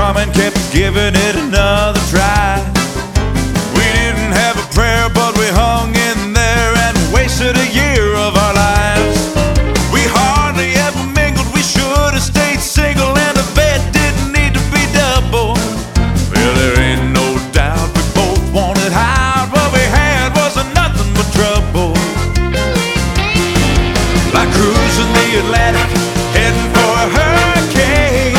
coming, kept giving it another try. We didn't have a prayer, but we hung in there and wasted a year of our lives. We hardly ever mingled, we should have stayed single, and the bed didn't need to be double. Well, there ain't no doubt we both wanted out. What we had wasn't nothing but trouble. Like cruising the Atlantic, heading for a hurricane.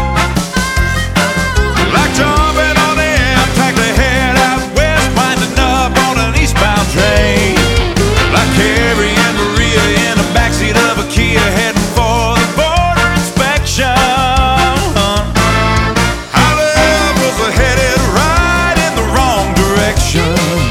Like jumping on the Amtrak to head out west, winding up on an eastbound train. Like Carrie and Maria in the backseat of a Kia, heading for the border inspection. Our love was headed right in the wrong direction.